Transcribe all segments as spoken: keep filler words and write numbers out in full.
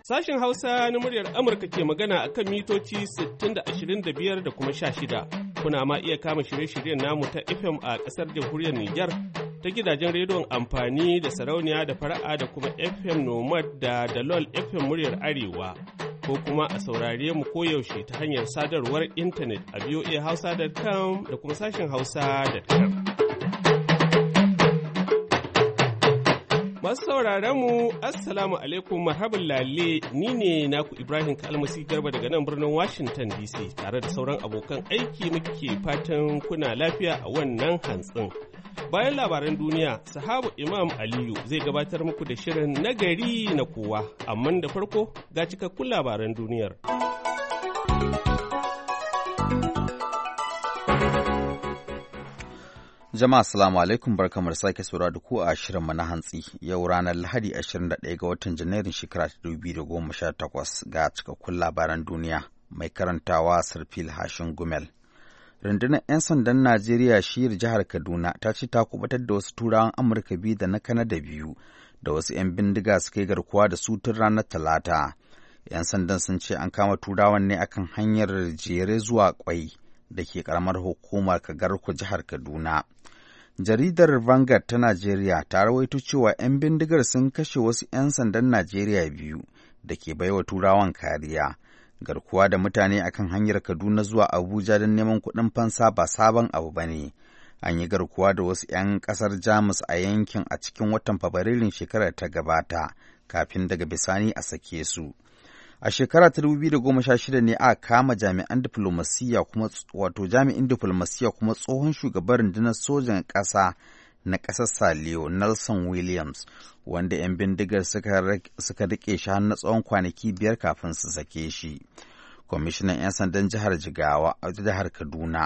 Sashen Hausa na muryar Amurka ke magana a kan mitoci sittin da ashirin da biyar da kuma sha shida. Kuna ma iya kama shirye-shiryen namu ta F M a ƙasar jamhuriyar Nijar ta gidajen rediyon amfani da sarauniya da fara'a da kuma F M Nomad da Dalol F M muryar Arewa. Ko kuma a saurare mu koyaushe ta hanyar sadarwar intanet a voa hausa dot com da kuma sashen hausa dot com. Masu sauraron mu, Assalamu alaikum marhaban lalle, ni ne naku Ibrahim Kalmasi Garba daga nan birnin Washington D C tare da sauran abokan aiki muke fatan kuna lafiya a wannan hantsin. Bayan labaran duniya, sahabu Imam Aliyu zai gabatar muku da shirin nagari na kowa, amma da farko ga cikakkun labaran duniyar. Jama'a assalamu alaikum barkamu da sake saurara da ku a shirin na hantsi yau ranar Lahadi ashirin da ɗaya ga watan Janairun shekara ta dubu biyu da goma sha takwas ga cikakkun labaran duniya mai karantawa Sarfil Hashin Gumel. Rundunar 'yan sandan Najeriya shiyar jihar Kaduna ta ce ta kubutar da wasu turawan Amurka biyu da na Kanada biyu da wasu 'yan bindiga suka yi garkuwa da su tun ranar Talata. 'Yan sandan sun ce an kama turawan ne akan hanyar jere zuwa Kwai da ke karamar hukumar Kagarku jihar Kaduna. Jaridar Vanguard ta Najeriya ta rawaito cewa 'yan bindigar sun kashe wasu 'yan sandan Najeriya biyu da ke baiwa turawan kariya. Garkuwa da mutane akan hanyar Kaduna zuwa Abuja don neman kuɗin fansa ba sabon abu ba ne. An yi garkuwa da wasu 'yan ƙasar Jamus a yankin a cikin watan Fabrairun shekarar ta gabata, kafin daga bisani a sake su. A shekara ta dubu biyu da goma sha shida ne aka kama jami'an diflomasiyya kuma wato jami'in diflomasiyya kuma tsohon shugaban rundunar sojan ƙasa na ƙasar Saliyo Nelson Williams, wanda 'yan bindigar suka, suka rike shi har na tsawon kwanaki biyar kafin su sake shi. Kwamishinan 'yan sandan jihar Jigawa a jihar Kaduna,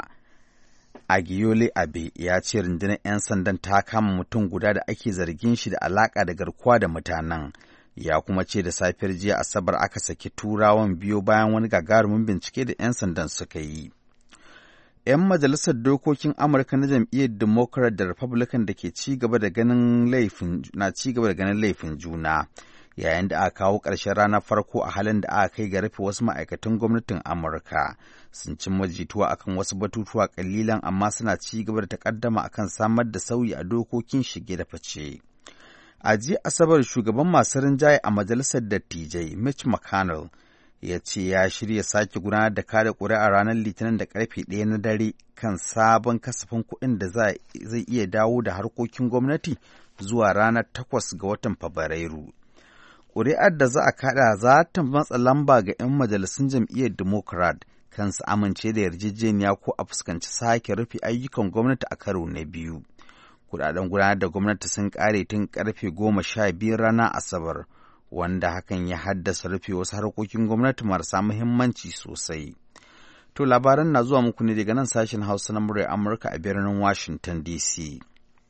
Agiyole Abe, ya ce rundunar 'yan sandan ta kama mutum guda da ake zargin shi da alaƙa da garkuwa da mutanen. Ya kuma ce da safiyar jiya Asabar aka saki turawan biyo bayan wani gagarumin bincike da 'yan sandan suka yi. 'Yan majalisar dokokin Amurka na jam'iyyar Democrat da Republican da ke ci gaba da ganin laifin na ci gaba da ganin laifin juna, yayin da aka kawo ƙarshen ranar farko a halin da aka kai ga rufe wasu ma'aikatan gwamnatin Amurka, sun cimma jituwa akan wasu batutuwa ƙalilan amma suna ci gaba da takaddama akan samar da sauyi a dokokin shige da fice. A jiya Asabar shugaban masu rinjaye a majalisar dattijai Mitch McConnell ya ce ya shirya sake gudanar da kada ƙuri'a ranar Litinin da karfe ɗaya na dare kan sabon kasafin kuɗin da zai iya dawo da harkokin gwamnati zuwa ranar takwas ga watan Fabrairu. Ƙuri'ar da za a kaɗa za ta matsa lamba ga 'yan majalisun jam'iyyar Democrat kan su amince da yarjejeniya ko a fuskanci sake rufe ayyukan gwamnati a karo na biyu. Kudaden gudanar da gwamnati sun kare tun karfe goma sha biyu ranar Asabar, wanda hakan ya haddasa rufe wasu harkokin gwamnati marasa muhimmanci sosai. To labaran na zuwa muku ne daga nan sashen Hausa na muryar Amurka a birnin Washington D C.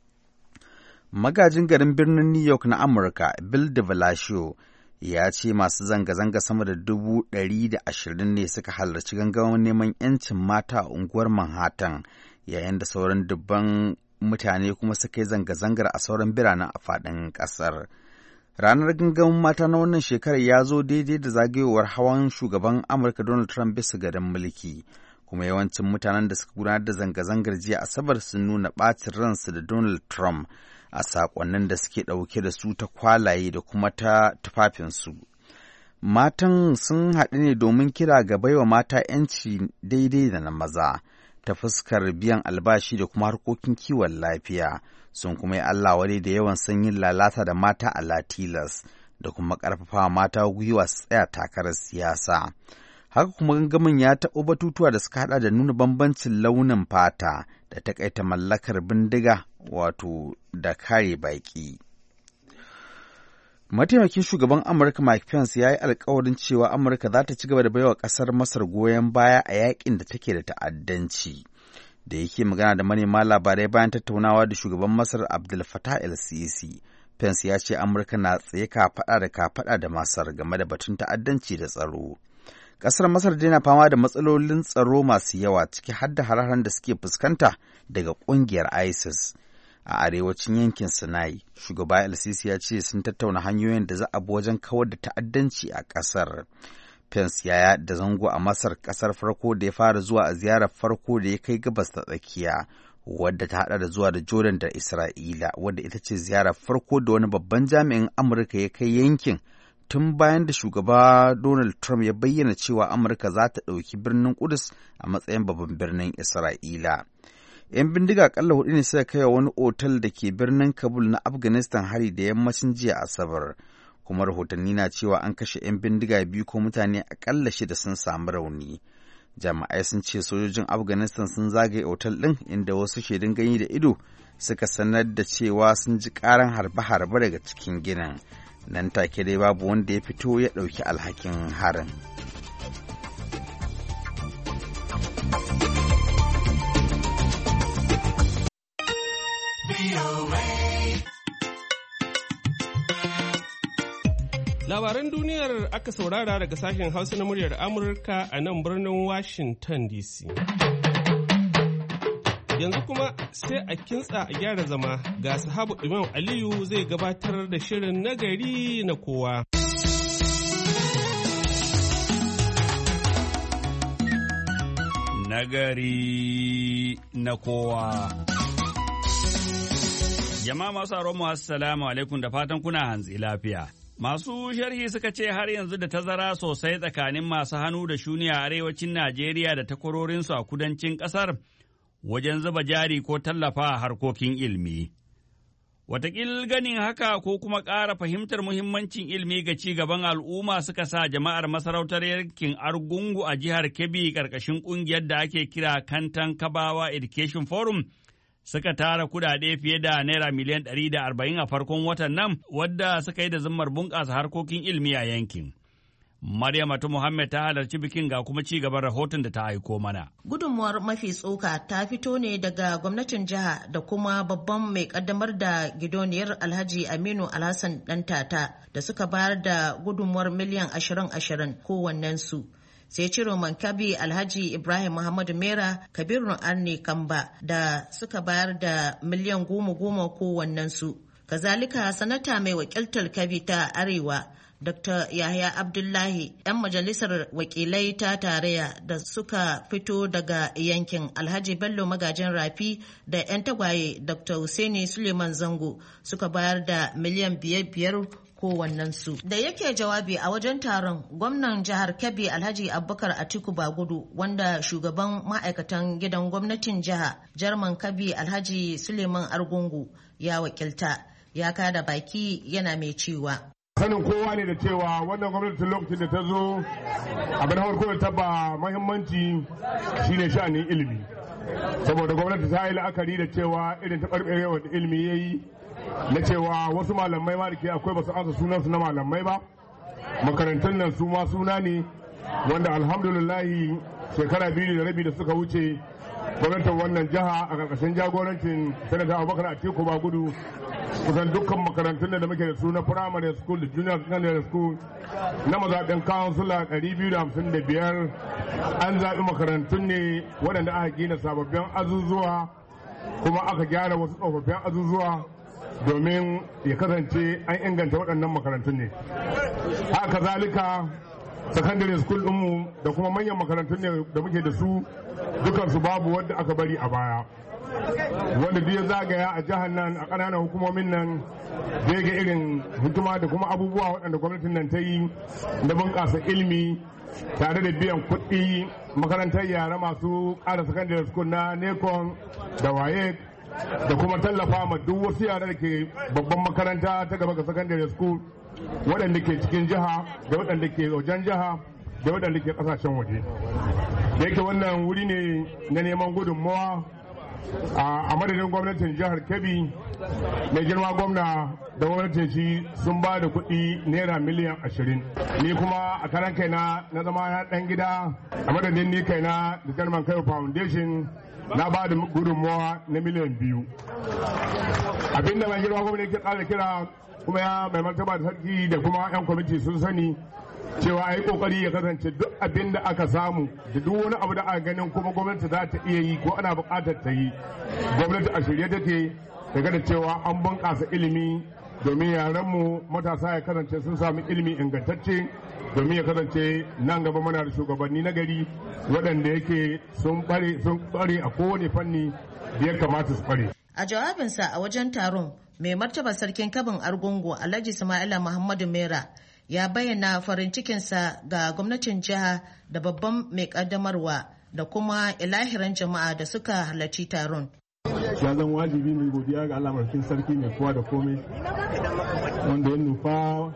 Magajin garin birnin New York na Amurka, Bill de Blasio, ya ce masu zanga-zanga sama da dubu ɗari da ashirin ne suka halarci gangamin neman 'yancin mata a unguwar Manhattan, yayin da sauran dubban mutane kuma suka yi zanga-zangar a sauran biranen a faɗin ƙasar. Ranar gangamin mata na wannan shekarar ya zo daidai da zagayowar hawan shugaban Amurka Donald Trump bisa gadon mulki, kuma yawancin mutanen da suka gudanar da zanga-zangar jiya Asabar sun nuna ɓacin ransu da Donald Trump a saƙonnin da suke ɗauke da su ta kwalaye da kuma ta tufafinsu. Matan sun haɗu ne domin kira ga baiwa mata 'yanci daidai da na maza ta fuskar biyan albashi da kuma harkokin kiwon lafiya, sun kuma yi Allah wadai da yawan sanyin lalata da mata a Latilas da kuma ƙarfafa mata gwiwa su tsaya takarar siyasa. Haka kuma gangamin ya taɓo batutuwa da suka haɗa da nuna bambancin launin fata da taƙaita mallakar bindiga wato da kare baƙi. Mataimakin shugaban Amurka Mike Pence ya yi alkawarin cewa Amurka za ta ci gaba da baiwa ƙasar Masar goyon baya a yakin da take da ta'addanci. Da yake magana da manema labarai bayan tattaunawa da shugaban Masar Abdel Fattah el-Sisi, Pence ya ce Amurka na tsaye kafaɗa da kafaɗa da Masar game da batun ta'addanci da tsaro. Ƙasar Masar dai na fama da matsalolin tsaro masu yawa ciki har da hare-haren da suke fuskanta daga ƙungiyar ISIS. a arewacin yankin Sinai. Shugaba El-Sisi ya ce sun tattauna hanyoyin da za a bi wajen kawar da ta'addanci a ƙasar. Pence ya yaɗa zango a Masar, ƙasar farko da ya fara zuwa a ziyarar farko da ya kai gabas ta tsakiya, wadda ta haɗa da zuwa da Jordan da Isra'ila, wadda ita ce ziyarar farko da wani babban jami'in Amurka ya kai yankin tun bayan da shugaba Donald Trump ya bayyana cewa Amurka za ta ɗauki birnin Kudus a matsayin babban birnin Isra'ila. 'Yan bindiga akalla hudu ne suka kai wa wani otal da ke birnin Kabul na Afghanistan hari da yammacin jiya Asabar, kuma rahotanni na cewa an kashe 'yan bindiga biyu ko mutane akalla shida sun samu rauni. Jami'ai sun ce sojojin Afghanistan sun zagaye otal ɗin, inda wasu shaidun gani da ido suka sanar da cewa sun ji ƙaran harbe-harbe daga cikin ginin. Nan take dai babu wanda ya fito ya ɗauki alhakin harin. Labaran duniyar aka saurara daga sashen Hausa na muryar Amurka a nan birnin Washington D C. Yanzu kuma sai a kintsa a gyara zama ga sahabu Imam Aliyu zai gabatar da shirin nagari na kowa. Nagari na kowa. Jama'a masu aromu assalamu alaikum da fatan kuna hantsi lafiya. Masu sharhi suka ce har yanzu da tazara sosai tsakanin masu hannu da shuni a arewacin Najeriya da takwarorinsu a kudancin ƙasar wajen zuba jari ko tallafa a harkokin ilmi. Wataƙil ganin haka ko kuma ƙara fahimtar muhimmancin ilmi ga ci gaban al'umma suka sa jama'ar masarautar yankin Argungu a jihar Kebbi ƙarƙashin ƙungiyar da ake kira Kantan Kabawa Education Forum suka tara kudade fiye da naira miliyan ɗari da arba'in a farkon watan nan, wadda suka yi da zimmar bunƙasa harkokin ilmi a yankin. Maryamatu Muhammad ta halarci bikin ga kuma ci gaban rahoton da ta aiko mana. Gudunmuwar mafi tsoka ta fito ne daga gwamnatin jiha da kuma babban mai kaddamar da gidoniyar Alhaji Aminu Alhassan Dantata da suka bayar da gudunmuwar miliyan ashirin ashirin kowannensu. Sai Ciroman Kabi Alhaji Ibrahim Muhammadu Mera Kabiru Arne Kamba da suka bayar da miliyan goma goma kowannensu. Kazalika sanata mai wakiltar Kabi ta Arewa Dokta Yahya Abdullahi, 'yan majalisar wakilai ta tarayya da suka fito daga yankin Alhaji Bello Magajin Rafi da 'yan tagwaye Dokta Husaini Suleiman Zango suka bayar da miliyan biyar biyar kowannensu. Da yake jawabi a wajen taron, gwamnan jihar Kebbi Alhaji Abubakar Atiku Bagudu, wanda shugaban ma'aikatan gidan gwamnatin jiha Jarman Kebbi Alhaji Suleiman Argungu ya wakilta, ya kada baki yana mai cewa. Sanin kowa ne da cewa wannan gwamnati lokacin da ta zo abin farko da ta ba muhimmanci shine sha'anin ilimi, saboda gwamnati ta yi la'akari da cewa irin taɓarɓarewar da ilimi ya yi na cewa wasu malamai ma da ke akwai ba su ansa sunansu na malamai ba, makarantun nan su ma suna ne wanda alhamdulillahi shekara biyu da rabi da suka wuce gwamnatin wannan jiha a ƙarƙashin jagorancin sanata Abubakar Atiku Bagudu kusan dukkan makarantun da muke da su na primary school da junior secondary school na mazaɓin kansula ɗari biyu da hamsin da biyar an zaɓi makarantun ne waɗanda aka gina sababbin azuzuwa kuma aka gyara wasu tsofaffin azuzuwa domin ya kasance an inganta waɗannan makarantun ne. Haka zalika secondary school ɗinmu da kuma manyan makarantun ne da muke da su dukansu babu wadda aka bari a baya. Wanda duk ya zagaya a jihar nan a ƙananan hukumomin nan zai ga irin hikima da kuma abubuwa waɗanda gwamnatin nan ta yi na bunƙasa ilimi tare da biyan kuɗi makarantar yara masu ƙara secondary school na nekon da waye da kuma tallafa ma duk wasu yara da ke babban makaranta ta gaba ga secondary school waɗanda ke cikin jiha da waɗanda ke wajen jiha da waɗanda ke ƙasashen waje. Da yake wannan wuri ne na neman gudunmawa a madadin gwamnatin jihar Kebbi, mai girma gwamna da gwamnatin shi sun ba da kuɗi naira miliyan ashirin. Ni kuma a karan kaina na zama ya ɗan gida a madadin ni kaina da Jarman Kayo Foundation na ba da gudunmawa na miliyan biyu. Abinda mai girma gwamna ke ƙara kira kuma ya mai martaba da sarki da kuma 'yan kwamiti sun sani cewa a yi kokari ya kasance duk abin da aka samu da duk wani abu da aka ganin kuma gwamnati za ta iya yi ko ana buƙatar ta yi, gwamnati a shirye take daga da cewa an bunƙasa ilimi domin yaranmu matasa ya kasance sun sami ilimi ingantacce domin ya kasance nan gaba muna da shugabanni na gari waɗanda yake sun ɓare a kowane fanni da ya kamata su ɓare. A jawabinsa a wajen taron, mai martaba sarkin kabin Argungu Alhaji Sama'ila Muhammadu Mera ya bayyana farin cikinsa ga gwamnatin jiha da babban mai kaddamarwa da kuma ilahiran jama'a da suka halarci taron. Ya zan wajibi mai godiya ga Allah markin sarki mai kowa da komai wanda ya nufa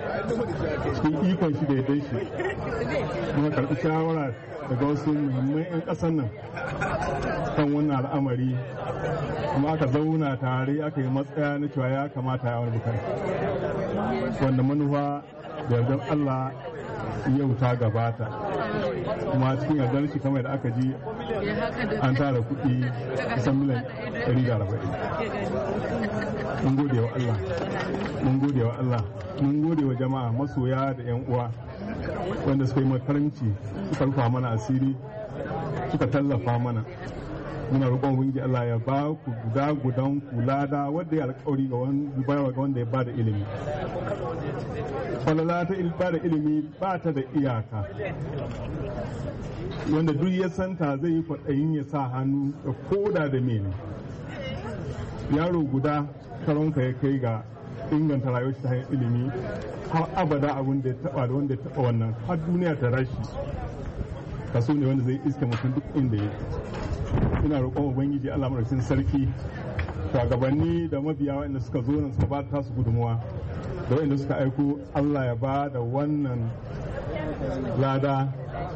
cikin ikon shi da ya shi muka karɓi shawara daga wasu muhimman 'yan ƙasar nan kan wannan al'amari kuma aka zauna tare aka yi matsaya na cewa ya kamata ya wani bukari wanda manufa da yardar Allah yau ta gabata kuma cikin yardar shi kamar da aka ji an tara kuɗi kusan miliyan ɗari da arba'in. Mun gode wa Allah, mun gode wa Allah, mun gode wa jama'a masoya da 'yan uwa wanda suka yi makaranci suka rufa mana asiri suka tallafa mana. Muna roƙon ubangiji Allah ya ba ku guda gudan kulada wanda ya alƙawari ga wanda ya bada ilimi. Falala ta bada ilimi ba ta da iyaka. Wanda duk ya santa zai yi kwaɗayin ya sa hannu da koda da mene. Yaro guda karonka ya kai ga inganta rayuwar shi ta hanyar ilimi har abada abin da ya taɓa da wanda ya taɓa wannan har duniya ta rashi. Kaso ne wanda zai iska mutum duk inda ya ina roƙon ubangiji Allah madaukakin sarki shugabanni da mabiya waɗanda suka zo nan suka ba ta su gudunmuwa da waɗanda suka aiko Allah ya ba da wannan lada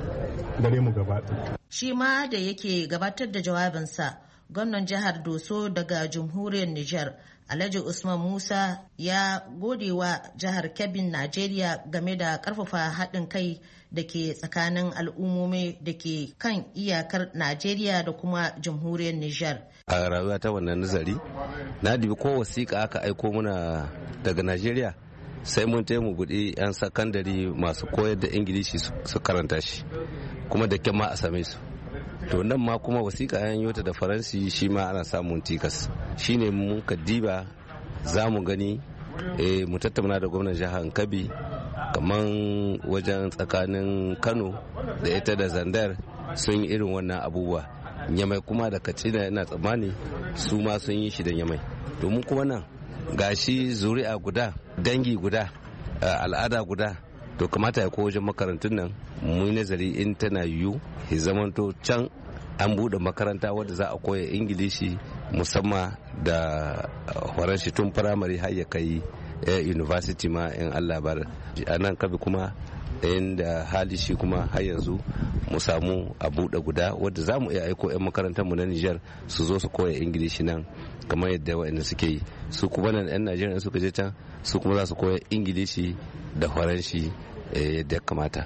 gare mu gaba. Shi ma da yake gabatar da jawabinsa gwamnan jihar Doso daga jamhuriyar Nijar Alhaji Usman Musa ya gode wa jihar Kebbin Najeriya game da karfafa haɗin kai da ke tsakanin al'ummomi da ke kan iyakar Najeriya da kuma jamhuriyar Nijar. A rayuwa ta wannan nazari, na dubi ko wasiƙa aka aiko muna daga Najeriya sai mun taya mu buɗe 'yan sakandare masu koyar da Ingilishi su karanta shi kuma da kyan ma a same su. To nan ma kuma wasiƙa yan yota da Faransi shi ma ana samun tikas. Shi ne mun kaddiba za mu gani e, mu tattauna da gwamnan jihar Kabi kaman wajen tsakanin Kano da ita da Zandar sun yi irin wannan abubuwa. Nyamai kuma da Katsina yana tsammani su ma sun yi shi da Nyamai. Domin kuma nan gashi zuri'a guda, dangi guda, al'ada guda. To kamata ya ko wajen makarantun nan mu yi nazari in tana yiwu ya zamanto can an buɗe makaranta wadda za a koya Ingilishi musamman da Faranshi tun firamare har ya kai university ma in Allah bar. A nan Kabi kuma inda hali shi kuma har yanzu mu samu a buɗe guda wadda za mu iya aiko 'yan makarantar mu na Nijar su zo su koya Ingilishi nan kamar yadda waɗanda suke yi. Su kuma nan 'yan Najeriya suka je can su kuma za su koya Ingilishi da Faranshi yadda ya kamata.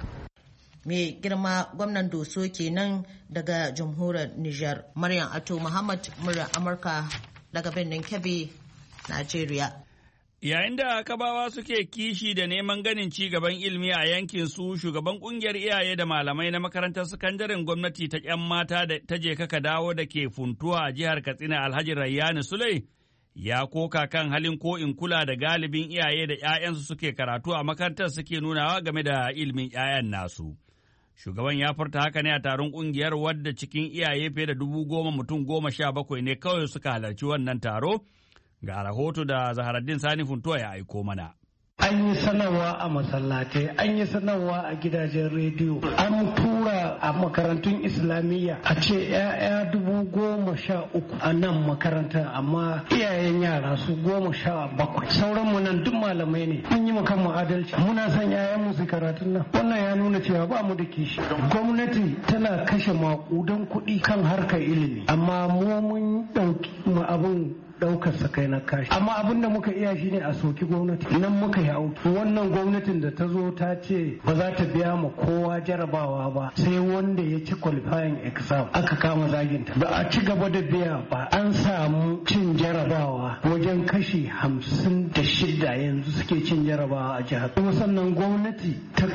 Mai girma gwamnan Doso kenan daga jamhuriyar Nijar. Maryam Ato Muhammad, muryar Amurka daga birnin Kebbi, Najeriya. Yayin da Kabawa suke kishi da neman ganin ci gaban ilimi a yankin su, shugaban kungiyar iyaye da malamai na makarantar sakandaren gwamnati ta 'yan mata da ta je kaka dawo da ke Funtuwa a jihar Katsina Alhaji Rayyani Sulai ya koka kan halin ko in kula da galibin iyaye da 'ya'yansu suke karatu a makarantar suke nunawa game da ilimin 'ya'yan nasu. Shugaban ya furta haka ne a taron kungiyar wadda cikin iyaye fiye da dubu goma mutum goma sha bakwai ne kawai suka halarci wannan taro. Ga rahoto da Zaharaddin Sani Funtuwa ya aiko mana. An yi sanarwa a masallatai, an yi sanarwa a gidajen rediyo, an tura a makarantun Islamiyya a ce 'ya'ya dubu goma sha uku a nan makaranta amma iyayen yara su goma sha bakwai. Sauran mu nan duk malamai ne. Mun yi makan mu adalci. Muna son 'ya'yan mu su karatun nan. Wannan ya nuna cewa ba mu da kishi. Gwamnati tana kashe maƙudan kuɗi kan harkar ilimi, amma mu mun ɗauki mu abin daukar sakai na kashi, amma abin da muka iya shine a soki gwamnati. Nan muka yi auki wannan gwamnatin da ta zo ta ce ba za ta biya ma kowa jarabawa ba sai wanda ya ci qualifying exam, aka kama zaginta. Ba a ci gaba da biya ba, an samu cin jarabawa wajen kashi hamsin da shida yanzu suke cin jarabawa a jihar. Kuma sannan gwamnati ta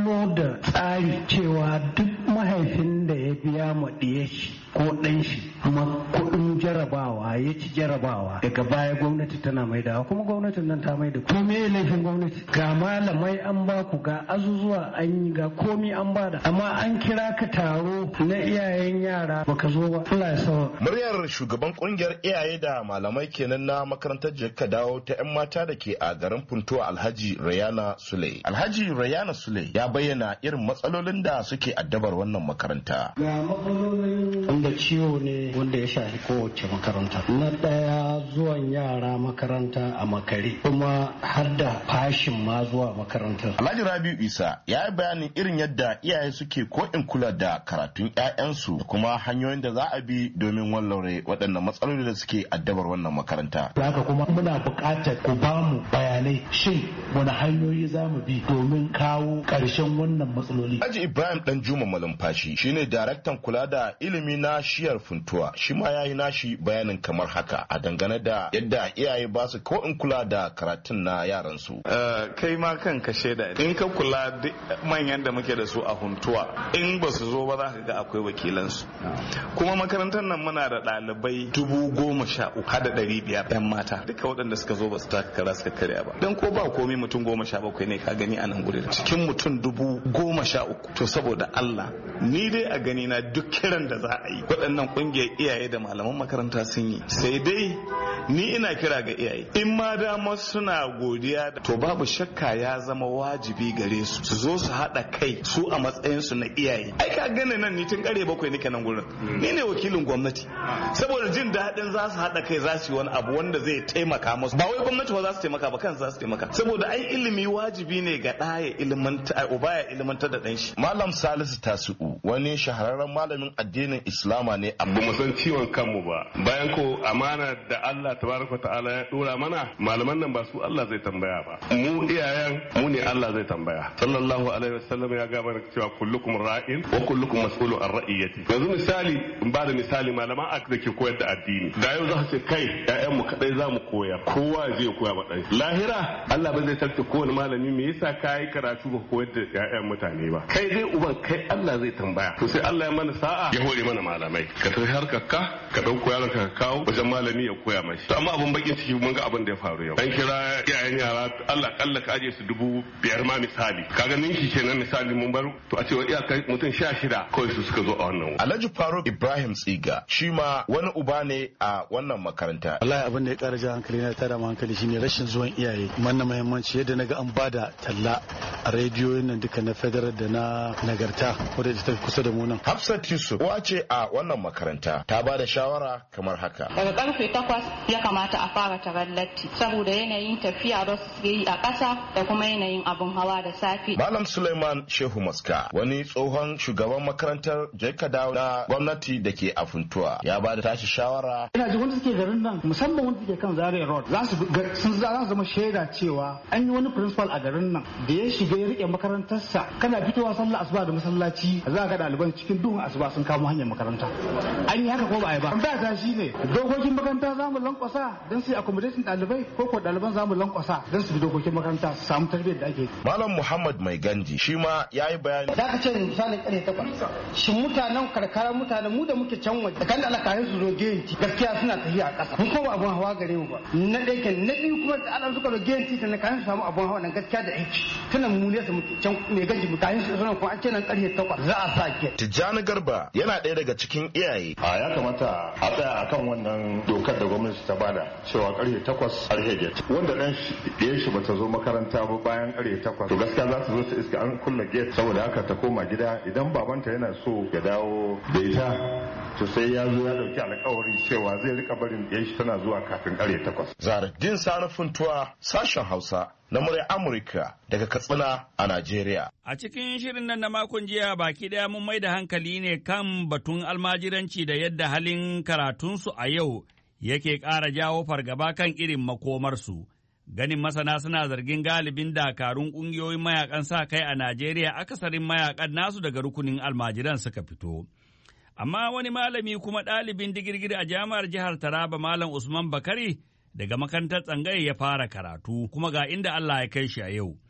bullo da tsari cewa duk mahaifin da ya biya ma ɗiye shi ko ɗan shi kuma kuɗin jarabawa ya ci jarabawa daga baya gwamnati tana maidawa, kuma gwamnatin nan ta maida. To me laifin gwamnati? Ga malamai an ba ku, ga azuzuwa an yi, ga komi an bada, amma an kira ka taro na iyayen yara baka zo ba. Allah ya sawa. Muryar shugaban kungiyar iyaye da malamai kenan na makarantar Jekka Dawo ta 'yan mata da ke a garin Funtuwa, Alhaji Rayana Sule. Alhaji Rayana Sule ya bayyana irin matsalolin da suke addabar wannan makaranta. Ga matsalolin wanda ciwo ne wanda ya shafi kowace makaranta. Na ɗaya, zuwan yara makaranta a makare, kuma har da fashin ma zuwa makarantar. Alhaji Rabiu Isa ya yi bayanin irin yadda iyaye suke ko in kula da karatun 'ya'yansu da kuma hanyoyin da za a bi domin wallaure waɗannan matsaloli da suke addabar wannan makaranta. Haka kuma muna buƙatar ku ba mu bayanai, shin wani hanyoyi za mu bi domin kawo ƙarshen wannan matsaloli. Haji Ibrahim Danjuma Malumfashi shine daraktan kula da ilimi na shiyar Funtuwa, shi ma yayi nashi bayanin kamar haka a dangane da yadda iyaye ba su ko in kula da karatun na yaran su. Uh, kai ma kanka shaida in ka kula manyan da muke da su a Funtuwa, in ba su zo ba za ka ga akwai wakilansu. Kuma makarantar nan muna da ɗalibai dubu goma sha uku hada ɗari biyar 'yan mata, duka waɗanda suka zo ba su taka kara suka karya ba. Don ko ba komai mutum goma sha bakwai ne ka gani a nan gurin cikin mutum dubu goma sha uku. To saboda Allah, ni dai a gani na duk kiran da za a yi waɗannan ƙungiyar iyaye da malaman makaranta sun yi, sai dai ni ina kira ga iyaye in ma dama suna godiya da to babu shakka ya zama wajibi gare su su zo su haɗa kai su a matsayin su na iyaye. Ai ka gane nan ni tun kare bakwai nake nan gurin, ni ne wakilin gwamnati, saboda jin daɗin za su haɗa kai za su yi wani abu wanda zai taimaka musu. Ba wai gwamnati ba za su taimaka ba, kansu za su taimaka, saboda ai ilimi wajibi ne ga ɗaya ilimanta uba ya ilimantar da ɗan shi. Malam Salisu Tasu'u wani shahararren malamin addinin Islama ne. Ba mu san ciwon kanmu ba, bayan ko amana da Allah tabaraka ta'ala ya dora mana, malaman nan ba su Allah zai tambaya ba, mu iyayen mu ne Allah zai tambaya. Sallallahu alaihi wasallam ya ga mana cewa kullukum ra'in wa kullukum mas'ulun an ra'iyati. Yanzu misali in ba da misali malaman ak da ke koyar da addini, da yau za su ce kai ƴaƴan mu kadai za mu koya, kowa zai koya ma dan. Lahira Allah ba zai tarke kowane malami me yasa kai karatu ba koyar da ƴaƴan mutane ba, kai dai uban kai Allah zai tambaya. To sai Allah ya mana sa'a ya hore mana malamai, ka tafi harkar ka ka dauko yaron ka kawo wajen malami ya koya mashi. To amma abun bakin ciki mun ga abin da ya faru yau, an kira iyayen yara Allah kalla ka aje su dubu biyar ma misali, kaga ninki kenan misali mun bar to a ce wa iyaka mutum sha shida kawai su suka zo a wannan. Alhaji Faruk Ibrahim Tsiga shi ma wani uba ne a wannan makaranta. Wallahi abin da ya kara ja hankali na tada hankali shine rashin zuwan iyaye. Manna muhimmanci yadda naga an bada talla a rediyoyin nan duka na federal da na nagarta wadda ta tafi kusa da mu nan. Hafsat Yusuf wace a wannan makaranta ta bada shawara kamar haka. Daga karfe takwas ya kamata a fara taron latti saboda yanayin tafiya da su yi a ƙasa da kuma yanayin abun hawa da safe. Malam Suleiman Shehu Maska wani tsohon shugaban makarantar Jekka Dawo na gwamnati da ke a Funtuwa ya bada tashi shawara. Ina ji wanda suke garin nan musamman wanda suke kan Zaria Road za su sun zama shaida cewa an yi wani principal a garin nan da ya shiga ya rike makarantarsa, kana fitowa sallar asuba da masallaci za ka ga ɗaliban cikin duhun asuba sun kamo hanyar makaranta. An yi haka ko ba a yi ba. Tambaya ta shine dokokin makaranta za mu lankwasa don su accommodation ɗalibai ko ko ɗaliban za mu lankwasa don su bi dokokin makaranta su samu tarbiyyar da ake. Malam Muhammad Mai Ganji shi ma ya yi bayani. Da ka ce misalin ƙarfe takwas. Shin mutanen karkara mutanen mu da muke can waje kan da alakarin su rogeyanti gaskiya suna tafiya a ƙasa. Mun kuma abun hawa gare mu ba. Na ɗaya kenan na biyu kuma da Allah suka rogeyanti ta na kayan su samu abun hawa nan gaskiya da aiki. Tunan mu ne su can Mai Ganji mu kayan su suna kuma an ce nan ƙarfe takwas za a sa ke. Tijjani Garba yana ɗaya daga cikin iyaye. A ya kamata a tsaya akan wannan dokar da gwamnati ta bada cewa ƙarfe takwas ƙarfe biyar. Wanda ɗan ɗiyan shi bata zo makaranta ba bayan ƙarfe takwas to gaskiya za ta zo ta iska an kulle gate saboda haka ta koma gida idan babanta yana so ya dawo da ita to sai ya zo ya dauki alƙawari cewa zai rika barin ɗiyan shi tana zuwa kafin ƙarfe takwas. Zaradin Sani Funtuwa sashen Hausa na murya Amurka daga Katsina a Najeriya. A cikin shirin nan na makon jiya baki daya mun mai da hankali ne kan batun almajiranci da yadda halin karatunsu a yau yake ƙara jawo fargaba kan irin makomarsu. Ganin masana suna zargin galibin dakarun ƙungiyoyin mayakan sa kai a Najeriya akasarin mayakan nasu daga rukunin almajiran suka fito. Amma wani malami kuma ɗalibin digirgir a jami'ar jihar Taraba Malam Usman Bakari daga makarantar tsangaye ya fara karatu kuma ga inda Allah ya kai shi a yau.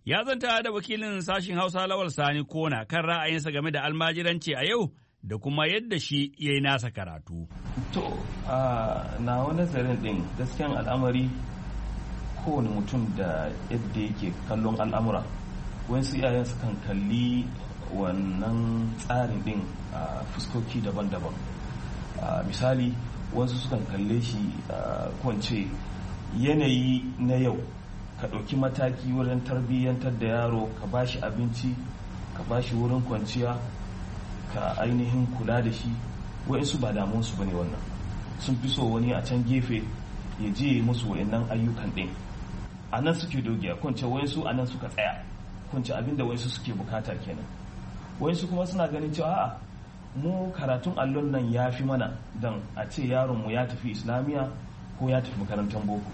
ya zanta da wakilin sashen Hausa Lawal Sani Kona kan ra'ayinsa game da almajiranci a yau da kuma yadda shi ya yi nasa karatu. To, na wani nazarin ɗin gaskiyan al'amari kowane mutum da yadda yake kallon al'amura. Wasu iyayen su kan kalli wannan tsarin ɗin a fuskoki daban-daban. Misali, wasu sukan kalle shi kwance yanayi na yau. Ka ɗauki mataki wurin tarbiyyantar da yaro, ka ba shi abinci, ka ba shi wurin kwanciya, ka ainihin kula da shi. Wa'insu ba damuwarsu ba ne wannan, sun fi so wani a can gefe ya je musu wa'innan ayyukan ɗin. A nan suke dogiya, kwance wa'insu a nan suka tsaya, kwance abin da wa'insu suke bukata kenan. Wa'insu kuma suna ganin cewa a'a mu karatun allon nan ya fi mana don a ce yaronmu ya tafi islamiyya ko ya tafi makarantar boko.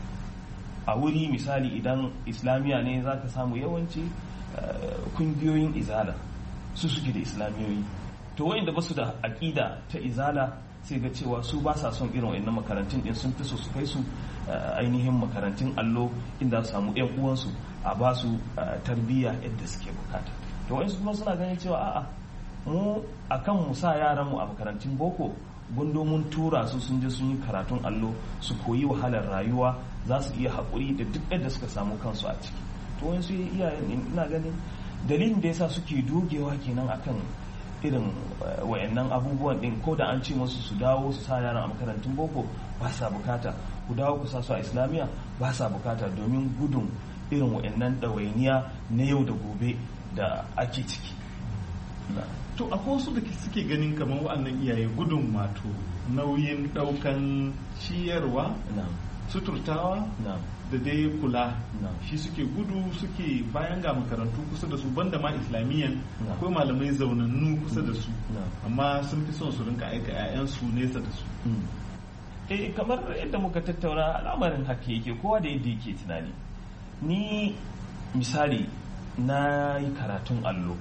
A wuri misali idan islamiyya ne za ka samu yawanci kungiyoyin izala su suke da islamiyoyi, to wa'inda ba su da aƙida ta izala sai ga cewa su ba sa son irin wa'innan makarantun din, sun fi so su kai su ainihin makarantun allo inda su samu yan uwansu a ba su tarbiyya yadda suke bukata. To wa'insu kuma suna ganin cewa a'a mu akan mu sa yaran mu a makarantun boko gundo mun tura su sun je sun yi karatun allo su koyi wahalar rayuwa, za su iya haƙuri da duk yadda suka samu kansu a ciki. To wani su iyayen ina ganin dalilin da yasa suke dogewa kenan akan irin wayannan abubuwan din, ko da an ce musu su dawo su sa yaran a makarantun boko ba sa bukata, ku dawo ku sa su a islamiyya ba sa bukata, domin gudun irin wayannan ɗawainiya na yau da gobe da ake ciki. To akwai wasu da suke ganin kamar wa'annan iyaye gudun wato nauyin daukan ciyarwa, suturtawa da dai kula, shi suke gudu, suke bayan ga makarantu kusa da su, banda ma islamiyyan akwai malamai zaunannu kusa da su, amma sun fi son su rinka aika 'ya'yansu nesa da su. Eh, kamar yadda muka tattauna al'amarin haka yake, kowa da yadda yake tunani. Ni misali na yi karatun allo,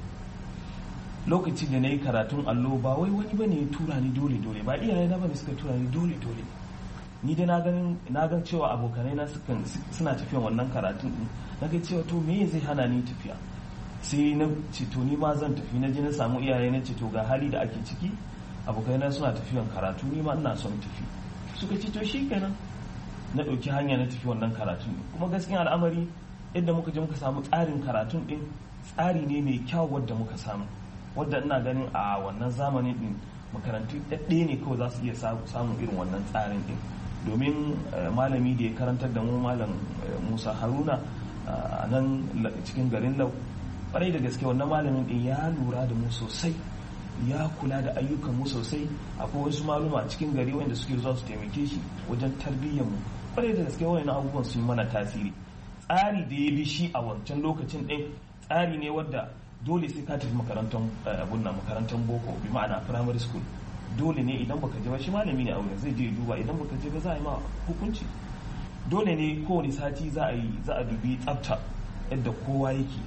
lokacin da na yi karatun allo ba wai wani bane ya tura ni dole dole, ba iyaye na bane suka tura ni dole dole. Ni dai na gan na gan cewa abokanai na sukan suna tafiyan wannan karatun din, na ga cewa to me zai hana ni tafiya, sai na ce to ni ma zan tafi. Na je na samu iyaye na ce to ga hali da ake ciki, abokanai na suna tafiyan karatu, ni ma ina son tafi. Suka ce to shikenan, na ɗauki hanya na tafi wannan karatun. Kuma gaskiya al'amari yadda muka je muka samu tsarin karatun din, tsari ne mai kyau wadda muka samu, wadda ina ganin a wannan zamanin din makarantu ɗaɗɗe ne kawai za su iya samun irin wannan tsarin din. Domin malami da ya karantar da mu, malam Musa Haruna a nan cikin garin Lau, ƙwarai da gaske wannan malamin din ya lura da mu sosai, ya kula da ayyukan mu sosai. Akwai wasu maluma cikin gari wanda suke zuwa su taimake shi wajen tarbiyyar mu, ƙwarai da gaske wayannan abubuwan sun yi mana tasiri. Tsari da ya bi shi a wancan lokacin din tsari ne wadda dole sai ka tafi makarantar abun nan, makarantar boko, bi ma'ana primary school. Dole ne idan baka je ba, shi malami ne a wurin zai je duba, idan baka je ba za a yi ma hukunci. Dole ne kowane sati za a yi za a dubi tsafta yadda kowa yake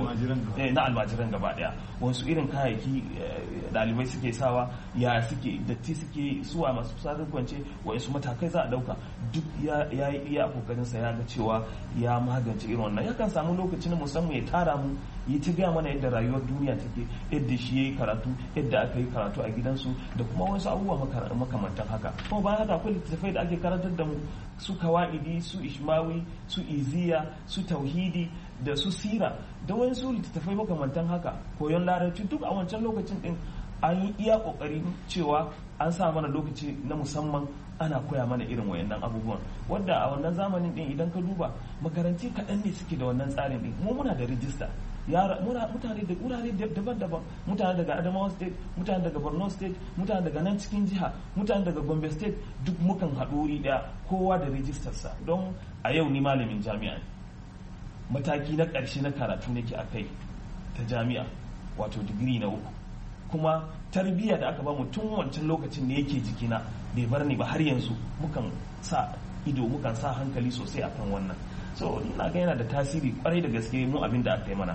na almajiran gaba daya, wasu irin kayayyaki dalibai suke sawa, ya suke datti suke suwa, masu fusarin kwance wasu matakai za a dauka. Duk ya yi iya kokarin sa ya ga cewa ya magance irin wannan. Yakan samu lokaci na musamman ya tara mu, yi ta gaya mana yadda rayuwar duniya take, yadda shi ya yi karatu, yadda aka yi karatu a gidansu, da kuma wasu abubuwa makamantan haka. Kuma bayan haka akwai littattafai da ake karantar da mu, su kawa'idi, su ishmawi, su iziya, su tauhidi, da su sira, da wasu littattafai makamantan haka, koyon larabci. Duk a wancan lokacin din an yi iya kokari cewa an sa mana lokaci na musamman ana koya mana irin wayannan abubuwan, wadda a wannan zamanin din idan ka duba makaranti kaɗan ne suke da wannan tsarin din. Mu muna da rijista, mutane da wurare daban-daban, mutane daga Adamawa state, mutane daga Borno state, mutane daga nan cikin jiha, mutane daga Gombe state, duk mukan haɗu wuri ɗaya, kowa da rijistarsa. Don a yau ni malamin jami'a ne, mataki na ƙarshe na karatu nake a kai ta jami'a, wato digiri na uku. Kuma tarbiyya da aka ba mu tun wancan lokacin da yake jikina bai bar ni ba har yanzu. Mukan sa ido, mukan sa hankali sosai akan wannan. So ina ga yana da tasiri kwarai da gaske mu abin da aka yi mana.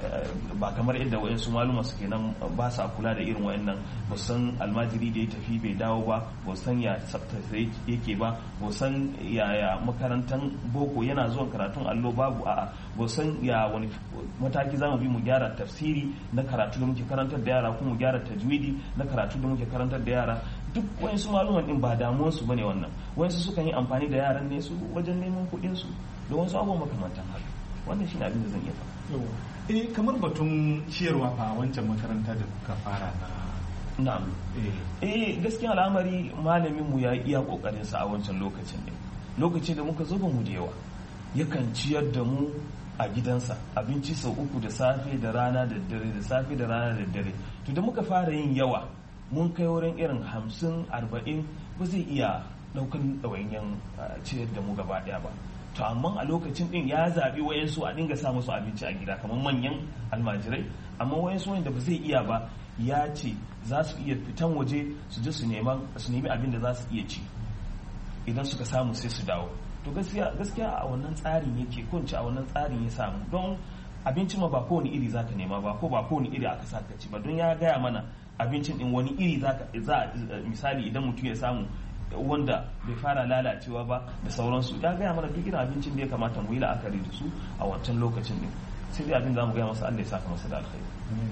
ba kamar yadda wayansu maluma suke nan ba sa kula da irin wayannan, ba san almajiri da ya tafi bai dawo ba, ba san ya tsaftace yake ba, ba san yaya makarantar boko yana zuwan karatun allo babu, a'a ba san ya wani mataki zamu bi mu gyara tafsiri na karatu da muke karantar da yara, kuma mu gyara tajwidi na karatu da muke karantar da yara. Duk wayansu maluman din ba damuwar su bane wannan, wayansu sukan yi amfani da yaran ne su wajen neman kuɗin su da wasu abubuwan makamantan haka. Wannan shine abin da zan iya faɗa. Eh kamar batun ciyarwa fa wancan makaranta da kuka fara na na'am eh gaskiya al'amari malamin mu ya iya kokarin sa a wancan lokacin ne. Lokacin da muka zo ba mu da yawa, yakan ciyar da mu a gidansa abinci sau uku da safe da rana da dare, da safe da rana da dare. To da muka fara yin yawa mun kai wurin irin hamsin arba'in, ba zai iya daukan ɗawainiyar ciyar da mu gaba ɗaya ba. To amma a lokacin din ya zaɓi wayansu a dinga sa musu abinci a gida kamar manyan almajirai, amma wayansu wanda ba zai iya ba ya ce za su iya fitan waje su je su nemi abin da za su iya ci, idan suka samu sai su dawo. To gaskiya a wannan tsarin yake, ko a wannan tsarin ya samu, don abinci ma ba kowane iri zaka nema ba, ko ba kowane iri aka saka ci ba, don ya gaya mana abincin din wani iri zaka za misali idan mutum ya samu wanda bai fara lalacewa ba da sauransu, ya gaya mana duk irin abincin da ya kamata mu yi la'akari da su a wancan lokacin ne. Sai dai abin za mu gaya masa Allah ya saka masa da alkhairi.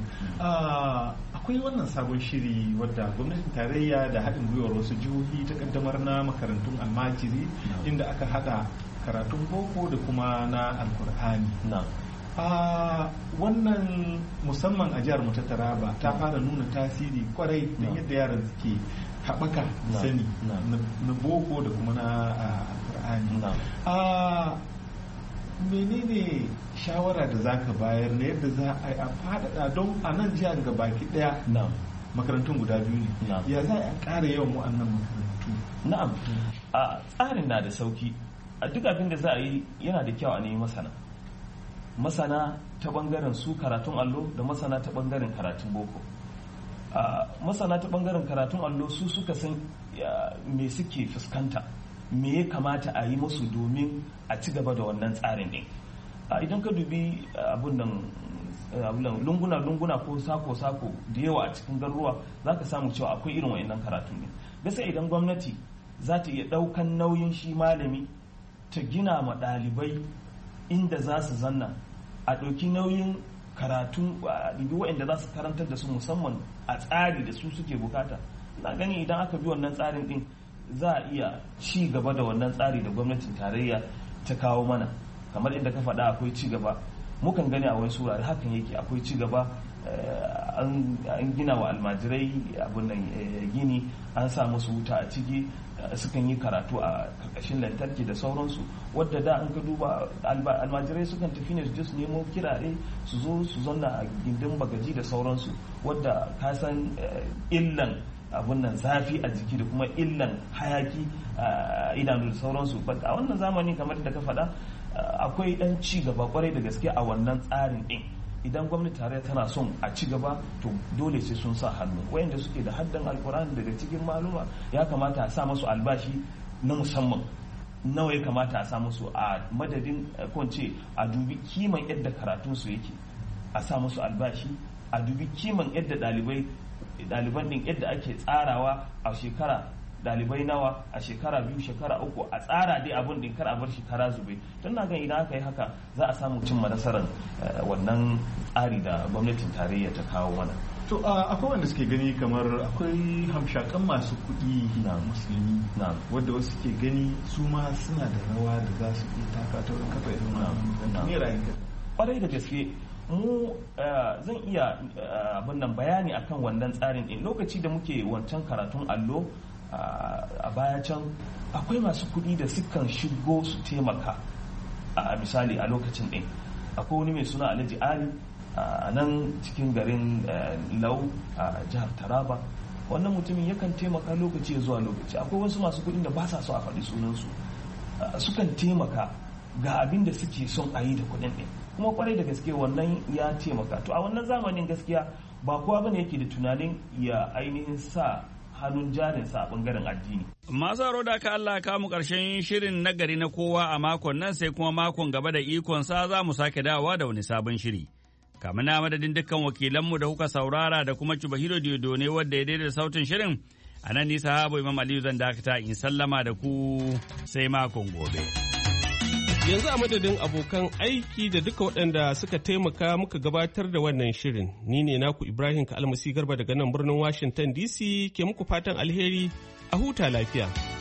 Akwai wannan sabon shiri wadda gwamnatin tarayya da haɗin gwiwar wasu jihohi ta kaddamar na makarantun almajiri, inda aka haɗa karatun boko da kuma na alkur'ani. a wannan musamman a jihar mu ta Taraba ta fara nuna tasiri kwarai da yadda yaran suke haɓaka sani na boko da kuma na alkur'ani. a menene shawara da zaka bayar na yadda za a yi a faɗaɗa don a nan jihar ga baki ɗaya makarantun guda biyu ne, ya za a ƙara yawan wa'annan makarantu? Na'am, a tsarin na da sauki, a duk abin da za a yi yana da kyau a nemi masana masana ta bangaren su karatun allo da masana ta bangaren karatun boko. Masana ta bangaren karatun allo su suka san me suke fuskanta, me ya kamata a yi musu domin a ci gaba da wannan tsarin ɗin. Idan ka dubi abun nan lunguna-lunguna ko sako-sako da yawa a cikin garuruwa za ka samu cewa akwai irin wa'annan karatun ne. Gasa idan gwamnati za ta iya ɗaukan nauyin shi malami ta gina ma ɗalibai inda za su zanna, a ɗauki nauyin karatun ɗibi wa'anda za su karantar da su musamman a tsari da su suke bukata. Ina gani idan aka bi wannan tsarin ɗin za a iya ci gaba da wannan tsari da gwamnatin tarayya ta kawo mana. Kamar inda ka faɗa akwai ci gaba, mukan gani a wani surare hakan yake, akwai ci gaba. An gina wa almajirai abun nan gini, an sa musu wuta a ciki, sukan yi karatu a karkashin lantarki da sauransu, wadda da an ka duba almajirai sukan tafi ne su je su nemo kirare su zo su zauna a gindin bagaji da sauransu, wadda ka san illan abun nan zafi a jiki da kuma illan hayaki a idanu da sauransu. A wannan zamani kamar da ka faɗa akwai ɗan ci gaba kwarai da gaske a wannan tsarin ɗin. Idan gwamnati tare tana son a ci gaba to dole sai sun sa hannu. Wayanda suke da haddan alkur'ani daga cikin maluma ya kamata a sa musu albashi na musamman. Nawa ya kamata a sa musu a madadin kwance a dubi kiman yadda karatun su yake, a sa musu albashi, a dubi kiman yadda ɗalibai ɗaliban ɗin yadda ake tsarawa a shekara, dalibai nawa a shekara biyu shekara uku, a tsara dai abin din kar a bar shekara zube. Don na ga idan aka yi haka za a samu cimma nasarar wannan tsari da gwamnatin tarayya ta kawo mana. To akwai wanda suke gani kamar akwai hamshakan masu kuɗi na musulmi wadda wasu ke gani su ma suna da rawa da za su iya taka ta wurin kafa irin wannan ne rayuwa. Kwarai da gaske mu zan iya abin nan bayani akan wannan tsarin din. Lokaci da muke wancan karatun allo a baya can akwai masu kuɗi da sukan shigo su taimaka. A misali a lokacin ɗin akwai wani mai suna Alhaji Ali a nan cikin garin Lau a jihar Taraba. Wannan mutumin yakan taimaka lokaci zuwa lokaci. Akwai wasu masu kuɗin da ba sa so a faɗi sunansu, sukan taimaka ga abin da suke son a yi da kuɗin ɗin, kuma kwarai da gaske wannan ya taimaka. To a wannan zamanin gaskiya ba kowa bane yake da tunanin ya ainihin sa hannun jarinsa a bangaren addini. Masu haro da aka Allah kamu ƙarshen shirin nagari na kowa a makon nan, sai kuma makon gaba da ikon sa za mu sake dawowa da wani sabon shiri. Kamar na madadin dukkan wakilanmu da kuka saurara da kuma Cibahiro Diodo ne wadda ya daidaita sautin shirin. A nan nisa habu Imam Aliyu zan dakata in sallama da ku sai makon gobe. Yanzu a madadin abokan aiki da duka waɗanda suka taimaka muka gabatar da wannan shirin. Ni ne naku Ibrahim Ka'almasi Garba daga nan birnin Washington D C ke muku fatan alheri a huta lafiya.